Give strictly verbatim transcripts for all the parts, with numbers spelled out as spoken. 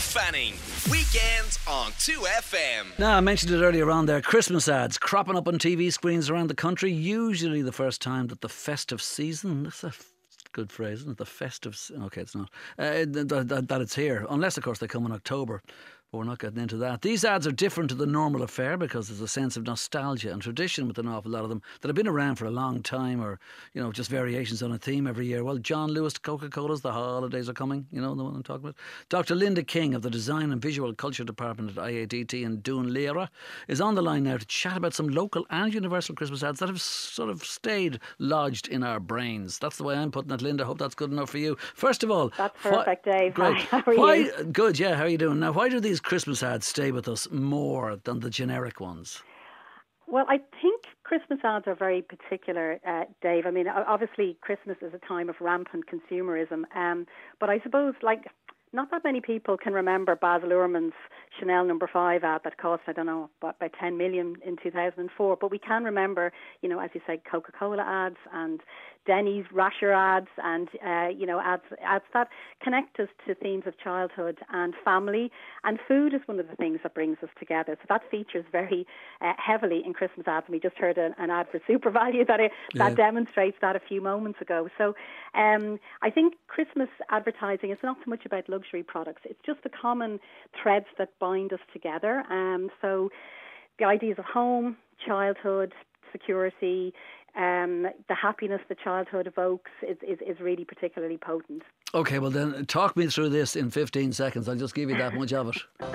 Fanning. Weekends on two F M. Now, I mentioned it earlier on there. Christmas ads cropping up on T V screens around the country. Usually the first time that the festive season... That's a good phrase, isn't it? The festive... Okay, it's not. Uh, that, that, that it's here. Unless, of course, they come in October. But we're not getting into that. These ads are different to the normal affair because there's a sense of nostalgia and tradition with an awful lot of them that have been around for a long time, or, you know, just variations on a theme every year. Well, John Lewis, Coca-Cola's The Holidays Are Coming, you know the one I'm talking about. Doctor Linda King of the Design and Visual Culture Department at I A D T in Dún Laoghaire is on the line now to chat about some local and universal Christmas ads that have sort of stayed lodged in our brains. That's the way I'm putting it, Linda. Hope that's good enough for you. First of all... That's perfect, why, Dave. Great. Hi, how are why, you? Good, yeah, how are you doing? Now, why do these Christmas ads stay with us more than the generic ones? Well, I think Christmas ads are very particular, uh, Dave. I mean, obviously Christmas is a time of rampant consumerism, um, but I suppose, like, not that many people can remember Basil Luhrmann's Chanel number five ad that cost, I don't know, about, about ten million in two thousand four. But we can remember, you know, as you said, Coca-Cola ads and Denny's Rasher ads and, uh, you know, ads, ads that connect us to themes of childhood and family. And food is one of the things that brings us together. So that features very uh, heavily in Christmas ads. And we just heard an, an ad for Super Value that, it, that yeah. demonstrates that a few moments ago. So um, I think Christmas advertising is not so much about luxury products. It's just the common threads that bind us together. Um, so the ideas of home, childhood, security, um, the happiness that childhood evokes is, is, is really particularly potent. Okay, well then talk me through this in fifteen seconds. I'll just give you that much of it.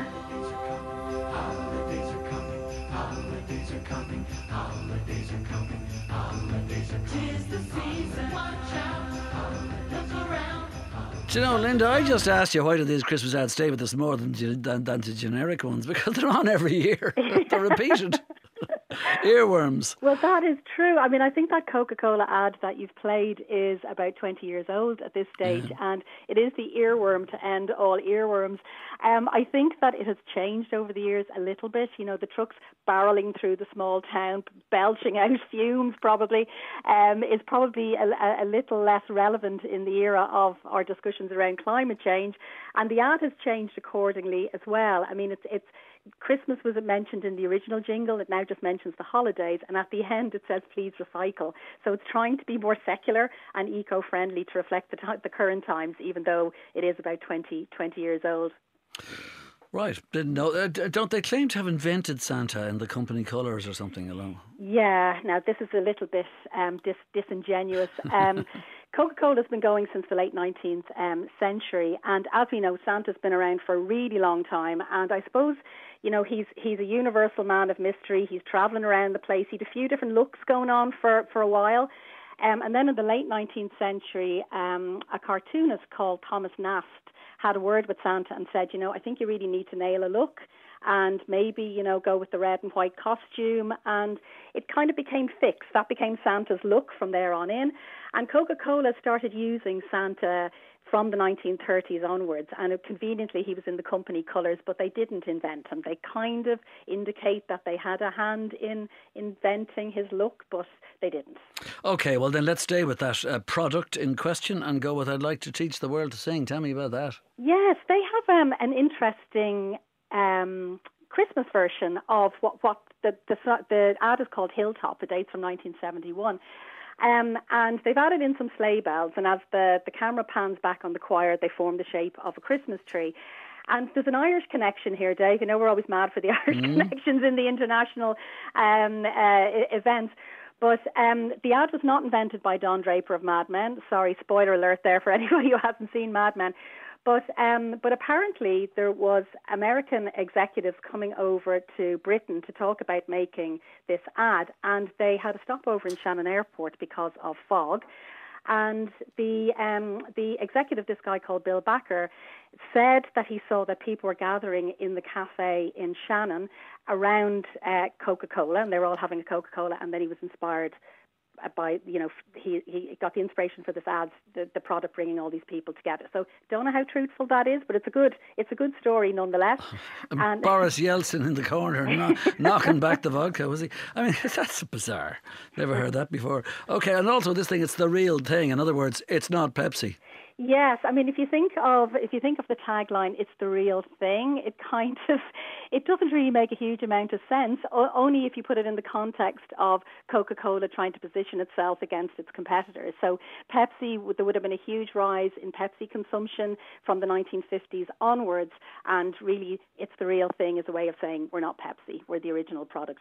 Do you know, Linda, I just asked you why do these Christmas ads stay with us more than, than, than the generic ones, because they're on every year. They're repeated. Earworms. Well, that is true. I mean, I think that Coca-Cola ad that you've played is about twenty years old at this stage, yeah. and it is the earworm to end all earworms. Um, I think that it has changed over the years a little bit. You know, the trucks barreling through the small town, belching out fumes probably, um, is probably a, a little less relevant in the era of our discussions around climate change. And the ad has changed accordingly as well. I mean, it's it's Christmas was mentioned in the original jingle. It now just mentions the holidays, and at the end it says please recycle. So it's trying to be more secular and eco-friendly to reflect the, t- the current times, even though it is about twenty, twenty years old. Right, didn't know. Uh, don't they claim to have invented Santa in the company colours or something along? Yeah, now this is a little bit um, dis- disingenuous. Um, Coca-Cola's been going since the late nineteenth um, century, and as we know, Santa's been around for a really long time, and I suppose, you know, he's he's a universal man of mystery. He's travelling around the place. He had a few different looks going on for, for a while. Um, and then in the late nineteenth century, um, a cartoonist called Thomas Nast had a word with Santa and said, you know, I think you really need to nail a look and maybe, you know, go with the red and white costume. And it kind of became fixed. That became Santa's look from there on in. And Coca-Cola started using Santa from the nineteen thirties onwards, and it, conveniently he was in the company colours, but they didn't invent him. They kind of indicate that they had a hand in inventing his look, but they didn't. Okay, well then let's stay with that uh, product in question and go with I'd like to teach the world to sing. Tell me about that. Yes, they have um, an interesting um, Christmas version of what, what the, the, the ad is called Hilltop. It dates from nineteen seventy-one. Um, and they've added in some sleigh bells, and as the, the camera pans back on the choir, they form the shape of a Christmas tree. And there's an Irish connection here, Dave. You know, we're always mad for the Irish mm. connections in the international um, uh, events. But um, the ad was not invented by Don Draper of Mad Men. Sorry, spoiler alert there for anybody who hasn't seen Mad Men. But um, but apparently there was American executives coming over to Britain to talk about making this ad, and they had a stopover in Shannon Airport because of fog. And the um, the executive, this guy called Bill Backer, said that he saw that people were gathering in the cafe in Shannon around uh, Coca-Cola, and they were all having a Coca-Cola, and then he was inspired by, you know, he, he got the inspiration for this ad, the, the product bringing all these people together. So don't know how truthful that is, but it's a good it's a good story nonetheless. And and Boris Yeltsin in the corner no, knocking back the vodka, was he? I mean, that's bizarre. Never heard that before. Okay, and also this thing, it's the real thing. In other words, it's not Pepsi. Yes, I mean, if you think of if you think of the tagline, "It's the real thing," it kind of it doesn't really make a huge amount of sense. O- only if you put it in the context of Coca-Cola trying to position itself against its competitors. So Pepsi, there would have been a huge rise in Pepsi consumption from the nineteen fifties onwards, and really, "It's the real thing" is a way of saying we're not Pepsi, we're the original product.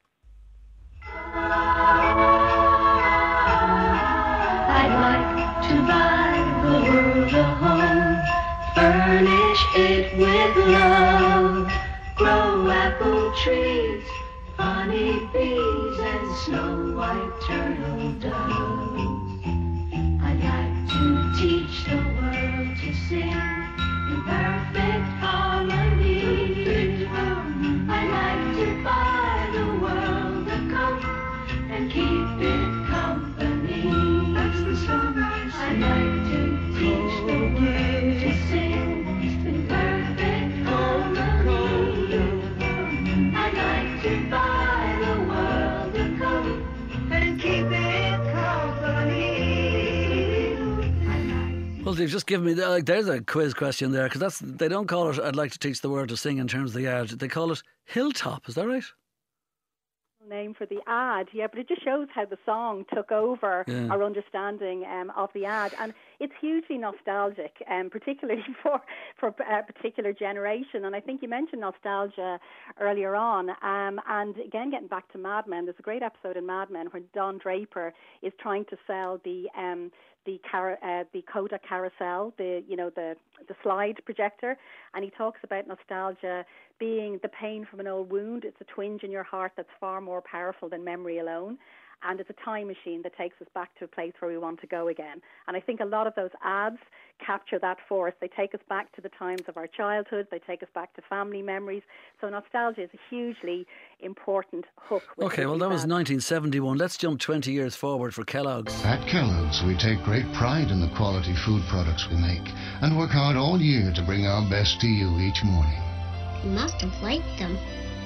I'd like to buy the world a home, furnish it with love, grow apple trees, honey bees, and snow white turtle doves. I'd like to teach the world to sing in perfect harmony. I'd like to buy the world a coat and keep it company. That's the song I sing. I'd like to teach the world to sing in perfect harmony. I'd like to buy the world a coat and keep it company. Well, they've just given me the, like there's a quiz question there, because that's they don't call it "I'd like to teach the world to sing" in terms of the ad. They call it Hilltop. Is that right? Name for the ad, yeah, but it just shows how the song took over Yeah. our understanding um, of the ad, and it's hugely nostalgic, um, particularly for for a particular generation. And I think you mentioned nostalgia earlier on, um, and again, getting back to Mad Men, there's a great episode in Mad Men where Don Draper is trying to sell the um, the car- uh, the Kodak carousel, the you know the the slide projector, and he talks about nostalgia being the pain from an old wound. It's a twinge in your heart that's far more powerful than memory alone. And it's a time machine that takes us back to a place where we want to go again. And I think a lot of those ads capture that for us. They take us back to the times of our childhood. They take us back to family memories. So nostalgia is a hugely important hook. with Okay, well, these that was ads. nineteen seventy-one. Let's jump twenty years forward for Kellogg's. At Kellogg's, we take great pride in the quality food products we make and work hard all year to bring our best to you each morning. You must have liked them.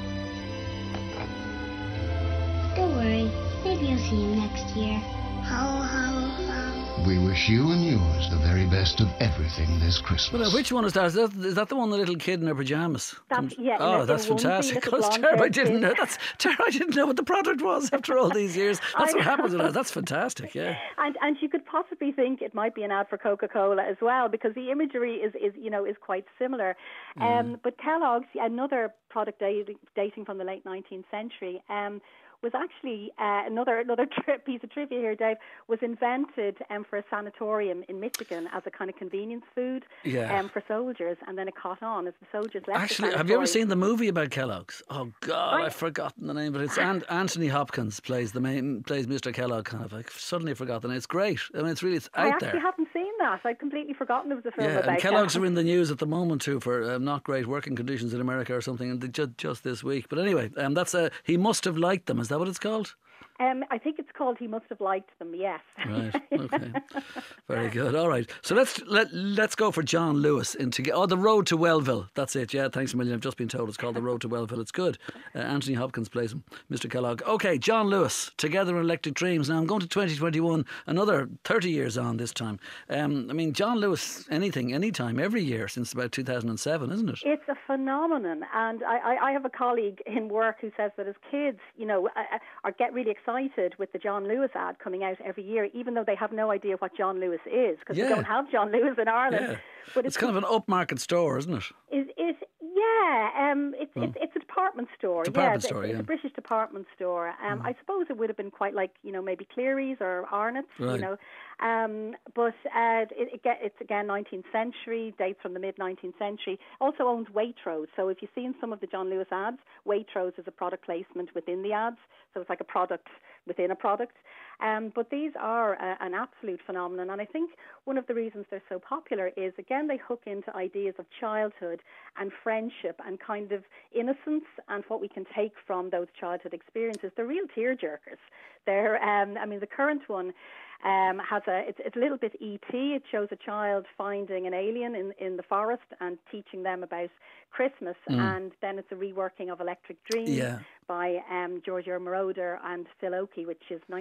Don't worry. Maybe I'll see you next year. Ho, ho, ho. We wish you and yours the very best of everything this Christmas. Well, now, which one is that? Is that, is that the one, the little kid in her pyjamas? That's- yeah, in a- Oh, in a that's onesie, fantastic. little That's blonde terrible. I haired didn't kid. know. That's terrible. I didn't know what the product was after all these years. That's I what know. happens with that. That's fantastic. Yeah. And and you could possibly think it might be an ad for Coca-Cola as well, because the imagery is, is you know is quite similar. Um, but Kellogg's, another product dating, dating from the late nineteenth century, um, was actually uh, another another tri- piece of trivia here, Dave, was invented um, for a sanatorium in Michigan as a kind of convenience food Yeah. um, for soldiers, and then it caught on as the soldiers left. Actually, the have you ever sanatorium. seen the movie about Kellogg's? Oh God, I- I've forgotten the name, but it's An- Anthony Hopkins plays the main plays Mister Kellogg. Kind of, I suddenly forgot the name. It's great. I mean, it's really it's I out actually there. haven't seen that. I'd completely forgotten there was a film Yeah, about and Kellogg's that. are in the news at the moment too for um, not great working conditions in America or something, and they just just this week. But anyway, um, that's a he must have liked them. Is that what it's called? Um, I think it's called He Must Have Liked Them, yes. Right. Okay. Very good. All right. So let's let let's go for John Lewis into oh the Road to Wellville. That's it. Yeah. Thanks a million. I've just been told it's called the Road to Wellville. It's good. Uh, Anthony Hopkins plays him. Mister Kellogg. Okay. John Lewis. Together in Electric Dreams. Now I'm going to twenty twenty-one. Another thirty years on this time. Um, I mean John Lewis. Anything, anytime, every year since about two thousand seven, isn't it? It's a phenomenon, and I, I, I have a colleague in work who says that his kids, you know, uh, are get really excited with the John Lewis ad coming out every year, even though they have no idea what John Lewis is, because Yeah. we don't have John Lewis in Ireland. Yeah. But It's kind of an upmarket store, isn't it? Is is yeah, um, it's Oh. it's it's a department store. Department yeah, store, it's yeah. a British department store. Um, I suppose it would have been quite like you know maybe Cleary's or Arnott's, Right. you know. Um, but uh, it, it get, it's again nineteenth century, dates from the mid nineteenth century. Also owns Waitrose. So if you've seen some of the John Lewis ads, Waitrose is a product placement within the ads. So it's like a product within a product. Um, but these are uh, an absolute phenomenon, and I think one of the reasons they're so popular is, again, they hook into ideas of childhood and friendship and kind of innocence and what we can take from those childhood experiences. They're real tearjerkers. They're, um, I mean, the current one um, has a, it's, it's a little bit E T. It shows a child finding an alien in, in the forest and teaching them about Christmas, and then it's a reworking of Electric Dreams Yeah. by um, Giorgio Moroder and Phil Oakey, which is nineteen Well, eighty-nine.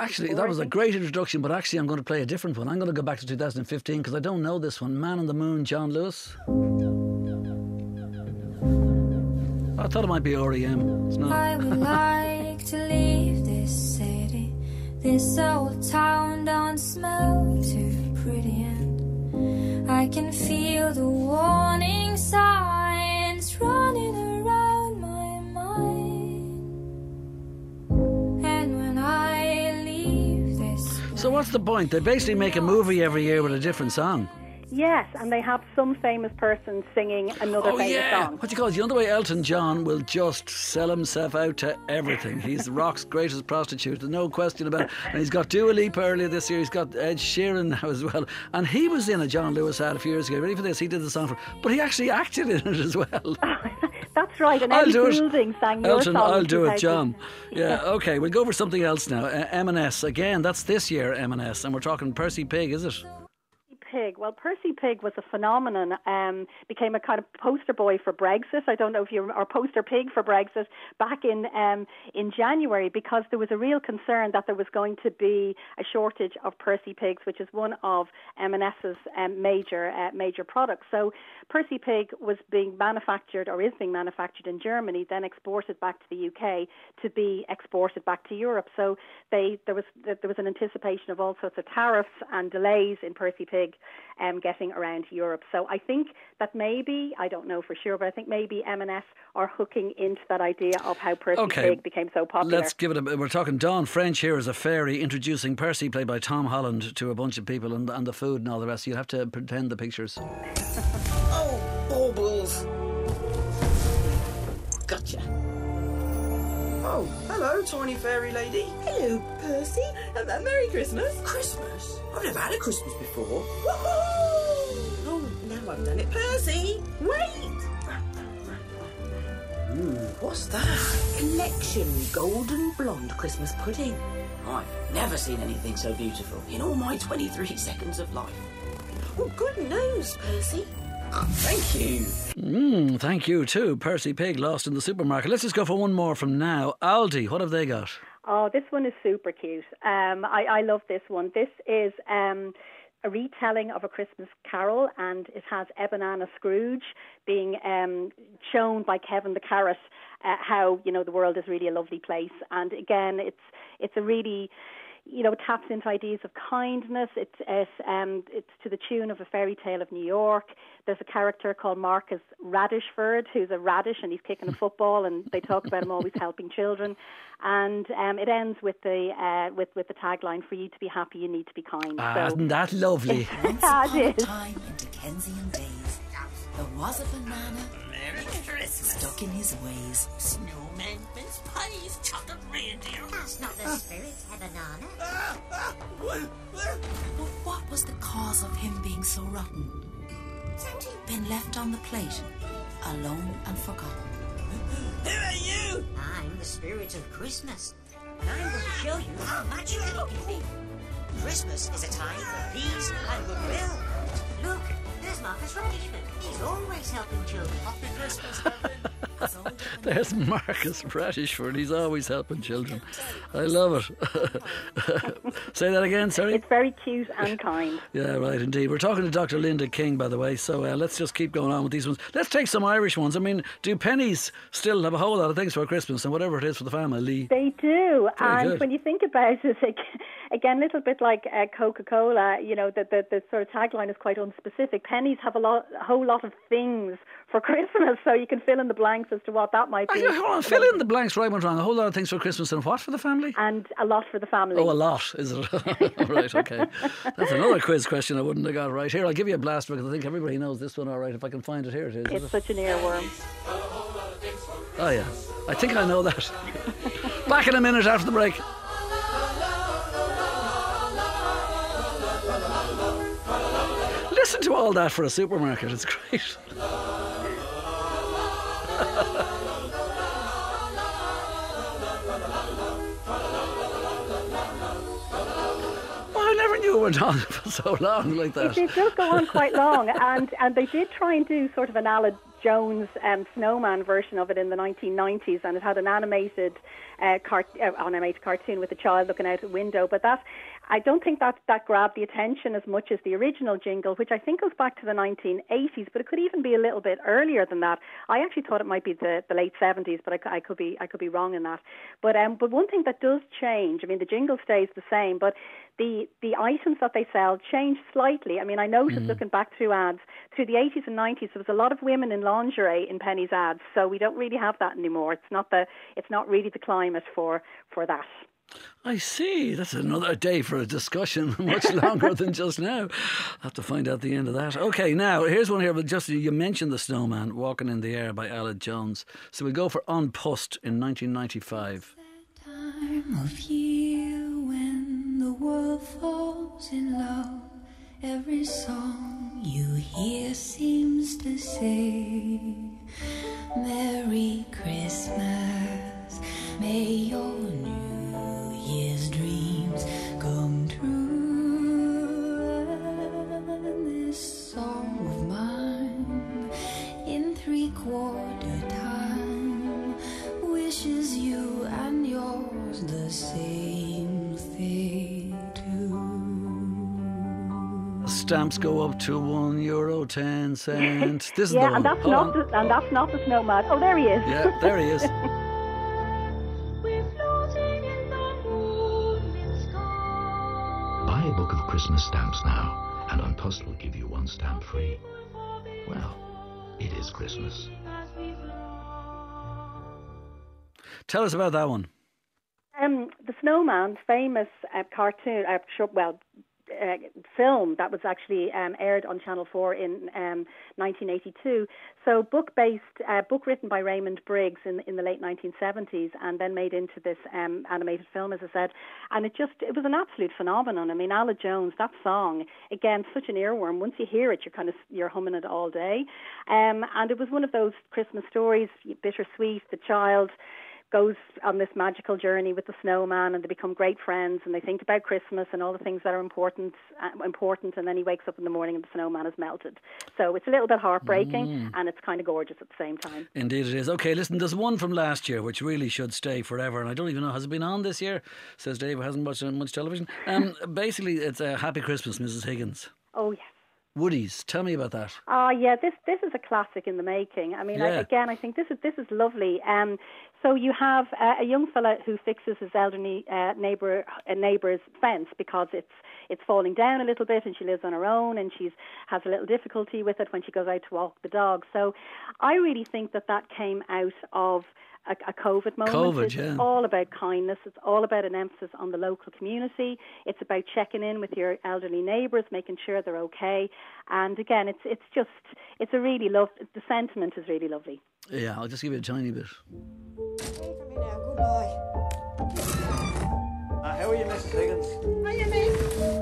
Actually, that was a great introduction, but actually I'm going to play a different one. I'm going to go back to two thousand fifteen because I don't know this one. Man on the Moon, John Lewis. I thought it might be R E M. It's not. I would like to leave this city. This old town don't smell too pretty, and I can feel the warning signs running around my mind. And when I leave this place, So what's the point? They basically make a movie every year with a different song. Yes, and they have some famous person singing another Oh famous yeah, song. what do you call it? You know the way Elton John will just sell himself out to everything. He's rock's greatest prostitute, there's no question about it. And he's got Dua Lipa earlier this year. He's got Ed Sheeran now as well. And he was in a John Lewis ad a few years ago. Ready for this? He did the song for, but he actually acted in it as well. That's right. And I'll Ellie do it. Goulding sang your Elton, song. I'll in do it, two thousand. John. Yeah, okay. We'll go for something else now. Uh, M and S again. That's this year M and S, and we're talking Percy Pig, is it? Pig. Well, Percy Pig was a phenomenon. Um, became a kind of poster boy for Brexit. I don't know if you or poster pig for Brexit back in um, in January, because there was a real concern that there was going to be a shortage of Percy Pigs, which is one of M and S's um, major uh, major products. So Percy Pig was being manufactured, or is being manufactured in Germany, then exported back to the U K to be exported back to Europe. So they there was there was an anticipation of all sorts of tariffs and delays in Percy Pig Um, getting around Europe. So I think that maybe, I don't know for sure, but I think maybe M and S are hooking into that idea of how Percy Okay. Pig became so popular. Let's give it a bit. We're talking Dawn French here as a fairy introducing Percy, played by Tom Holland, to a bunch of people, and, and the food and all the rest. You'll have to pretend the pictures. Oh, baubles. Gotcha. Oh, hello, tiny fairy lady. Hello, Percy. Uh, uh, Merry Christmas. Christmas? I've never had a Christmas before. Woohoo! Oh, now I've done it. Percy, wait! Ooh, what's that? Collection Golden Blonde Christmas Pudding. I've never seen anything so beautiful in all my twenty-three seconds of life. Oh, good news, Percy. Oh, thank you. Mm, thank you too. Percy Pig lost in the supermarket. Let's just go for one more from now. Aldi, what have they got? Oh, this one is super cute. Um, I, I love this one. This is um, a retelling of A Christmas Carol, and it has Ebenezer Scrooge being um, shown by Kevin the Carrot uh, how, you know, the world is really a lovely place. And again, it's it's a really, you know, taps into ideas of kindness. It's it's, um, it's to the tune of A Fairy Tale of New York. There's a character called Marcus Radishford who's a radish, and he's kicking a football, and they talk about him always helping children. And um, it ends with the uh, with with the tagline: "For you to be happy, you need to be kind." Ah, so, isn't that lovely? Once Ah, upon it a is. time in Dickensian days, there was a banana Merry Christmas. stuck in his ways. Snowman, mince pies, chocolate reindeer. That's not the spirit, banana. But what was the cause of him being so rotten? He'd been left on the plate, alone and forgotten. Who are you? I'm the spirit of Christmas, and I'm going to show you how magical it can be. Christmas is a time for peace and goodwill. Look, there's Marcus Radishford. He's always helping children. Happy Christmas, There's Marcus Radishford. He's always helping children. I love it. Say that again, sorry? It's very cute and kind. Yeah, right, indeed. We're talking to Doctor Linda King, by the way, so uh, let's just keep going on with these ones. Let's take some Irish ones. I mean, do pennies still have a whole lot of things for Christmas and whatever it is for the family? They do. Very And good. when you think about it, like, again, a little bit like uh, Coca-Cola, you know, the, the, the sort of tagline is quite unspecific. Pennies have a, lot, a whole lot of things for Christmas, so you can fill in the blanks as to what that might be. I, hold on, fill in the blanks where I went wrong. A whole lot of things for Christmas and what for the family? And a lot for the family. Oh, a lot, is it? Right, okay. That's another quiz question I wouldn't have got right. Here, I'll give you a blast because I think everybody knows this one all right. If I can find it, here it is. It's is it? such an earworm. Oh, yeah. I think I know that. Back in a minute after the break. Listen to all that for a supermarket. It's great. I never knew it went on for so long like that. It, it does go on quite long, and, and they did try and do sort of an Jones um, snowman version of it in the nineteen nineties, and it had an animated, uh, cart- uh, animated cartoon with a child looking out a window. But that, I don't think that that grabbed the attention as much as the original jingle, which I think goes back to the nineteen eighties, but it could even be a little bit earlier than that. I actually thought it might be the, the late seventies, but I, I could be I could be wrong in that. But um, but one thing that does change, I mean, the jingle stays the same, but the the items that they sell change slightly. I mean, I noticed mm. looking back through ads through the eighties and nineties, there was a lot of women in lingerie in Penny's ads, so we don't really have that anymore. It's not the it's not really the climate for for that. I see. That's another day for a discussion, much longer than just now. I'll have to find out the end of that. Okay, now, here's one here. But just you mentioned the snowman, Walking in the Air by Aled Jones. So we go for On Pust in nineteen ninety-five. Time of year when the world falls in love, every song you hear seems to say, Merry Christmas, may your New Year's dreams come true. And this song of mine in three-quarter time wishes you and yours the same thing too. Stamps go up to one euro ten cents. This is yeah, the and one. that's Hold not on. the, and that's not the snowman. Oh, there he is. Yeah, there he is. Buy a book of Christmas stamps now, and On Pust will give you one stamp free. Well, it is Christmas. Tell us about that one. Um, the Snowman, famous uh, cartoon, uh, short, well, uh, film that was actually um, aired on Channel four in um, nineteen eighty-two. So book-based, uh, book written by Raymond Briggs in in the late nineteen seventies, and then made into this um, animated film, as I said. And it just, it was an absolute phenomenon. I mean, Aled Jones, that song, again, such an earworm. Once you hear it, you're kind of, you're humming it all day. Um, and it was one of those Christmas stories, bittersweet, the child goes on this magical journey with the snowman, and they become great friends, and they think about Christmas and all the things that are important, uh, important, and then he wakes up in the morning and the snowman is melted. So it's a little bit heartbreaking, mm. and it's kind of gorgeous at the same time. Indeed it is. Okay, listen, there's one from last year which really should stay forever, and I don't even know, has it been on this year? Says Dave, who hasn't watched much television. Um, basically, it's a Happy Christmas, Missus Higgins. Oh, yes. Woodies, tell me about that. Oh, uh, yeah, this this is a classic in the making. I mean, yeah. I, again, I think this is this is lovely. Um, so you have uh, a young fella who fixes his elderly uh, neighbour uh, neighbour's fence because it's it's falling down a little bit, and she lives on her own, and she's has a little difficulty with it when she goes out to walk the dog. So I really think that that came out of a, a COVID moment. COVID, it's yeah. all about kindness. It's all about an emphasis on the local community. It's about checking in with your elderly neighbours, making sure they're okay. And again, it's it's just, it's a really love, the sentiment is really lovely. Yeah, I'll just give you a tiny bit. Wait for me now, goodbye. Uh, how are you, Missus Higgins? How are you, mate?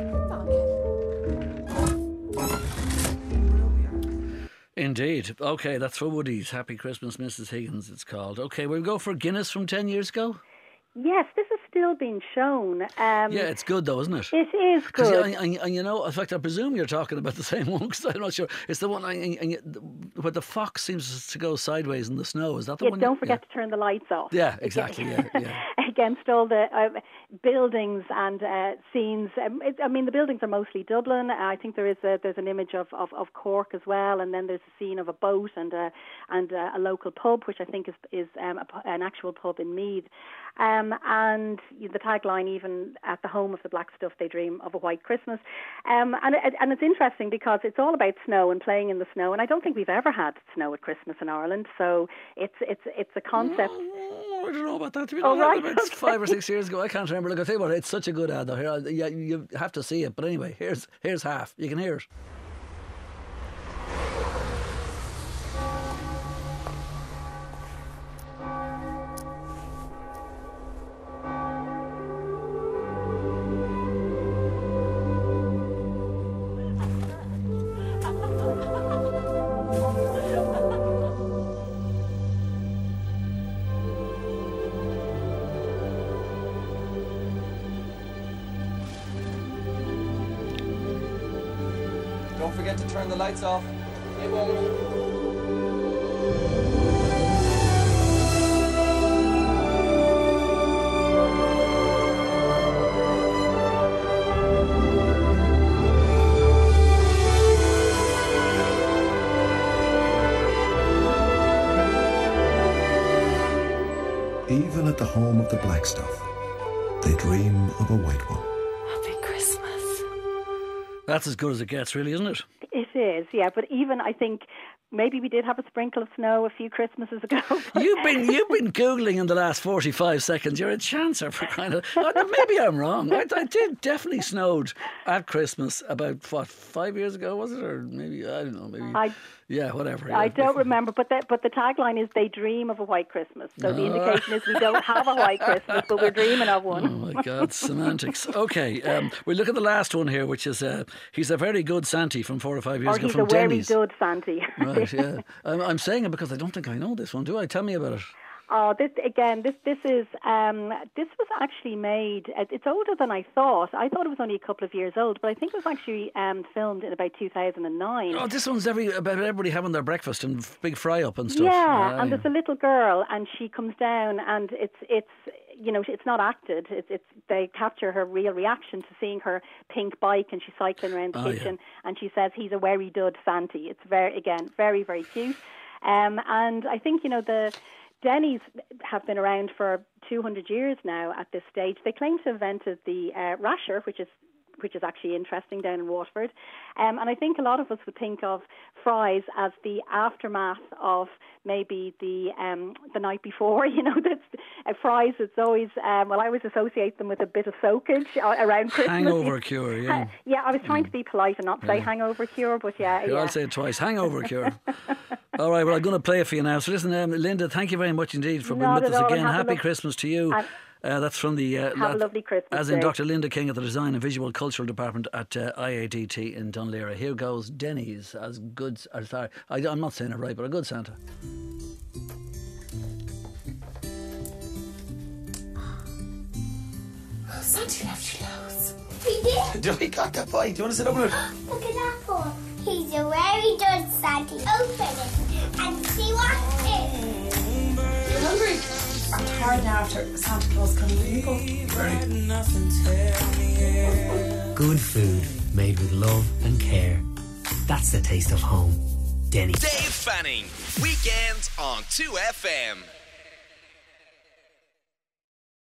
Indeed. Okay, that's for Woodies. Happy Christmas, Missus Higgins, it's called. Okay, we'll go for Guinness from ten years ago. Yes, this is still being shown. Um, yeah, it's good though, isn't it? It is good. And, and, and you know, in fact, I presume you're talking about the same one, because I'm not sure. It's the one and, and, where the fox seems to go sideways in the snow. Is that the yeah, one? Don't you, forget yeah. to turn the lights off. Yeah, exactly. yeah, yeah. Against all the uh, buildings and uh, scenes. Um, it, I mean, the buildings are mostly Dublin. I think there is a, there's an image of, of, of Cork as well, and then there's a scene of a boat and a, and a, a local pub, which I think is is um, a, an actual pub in Meath. Um, and the tagline, even at the home of the black stuff, they dream of a white Christmas. Um, and, it, and it's interesting because it's all about snow and playing in the snow. And I don't think we've ever had snow at Christmas in Ireland. So it's it's it's a concept. Oh, I don't know about that. To be oh, right. About okay. five or six years ago, I can't remember. Look, I tell you what, it's such a good ad though. Here, yeah, you have to see it. But anyway, here's here's half. You can hear it. Don't forget to turn the lights off. Even at the home of the black stuff, they dream of a white one. Happy Christmas. That's as good as it gets, really, isn't it? It is, yeah. But even, I think, maybe we did have a sprinkle of snow a few Christmases ago. You've been you've been Googling in the last forty-five seconds. You're a chancer for kind of... Maybe I'm wrong. I, I did definitely snowed at Christmas about, what, five years ago, was it? Or maybe, I don't know, maybe... I, yeah, whatever. I yeah. don't remember, but the, but the tagline is they dream of a white Christmas. So the indication is we don't have a white Christmas, but we're dreaming of one. Oh my God, semantics. Okay, um, we look at the last one here, which is uh, he's a very good Santy from four or five years or ago he's from a very Denny's. good Santy. Right, yeah. I'm, I'm saying it because I don't think I know this one, do I? Tell me about it. Oh, this again. This this is um, this was actually made. It's older than I thought. I thought it was only a couple of years old, but I think it was actually um, filmed in about two thousand nine. Oh, this one's every about everybody having their breakfast and big fry up and stuff. Yeah, ah, and yeah. there's a little girl, and she comes down, and it's it's you know it's not acted. It's it's they capture her real reaction to seeing her pink bike, and she's cycling around the oh, kitchen, yeah. and she says he's a very dud Santy. It's very again very very cute, um, and I think you know the. Denny's have been around for two hundred years now at this stage. They claim to have invented the uh, rasher, which is which is actually interesting down in Waterford. Um, and I think a lot of us would think of fries as the aftermath of maybe the um, the night before. You know, that's uh, fries. It's always um, well, I always associate them with a bit of soakage around Christmas. Hangover cure, yeah. Uh, yeah, I was trying to be polite and not say yeah. hangover cure, but yeah, yeah. yeah. I'll say it twice. Hangover cure. All right, well, I'm going to play it for you now. So listen, um, Linda, thank you very much indeed for being Not with us all. again. Have Happy lo- Christmas to you. Uh, that's from the... Uh, have a lovely Christmas As in day. Doctor Linda King at the Design and Visual Cultural Department at uh, I A D T in Dunleary. Here goes Denny's as good... Uh, sorry, I, I'm not saying it right, but a good Santa. Santa left you loads. He did? Do we got that boy? Do you want to sit up with it? Look at that for. He's a very good Santa. Open it and see what's in. You're hungry? I'm tired now after Santa Claus coming in. Very. Good food made with love and care. That's the taste of home. Denny's. Dave Fanning, weekends on two F M.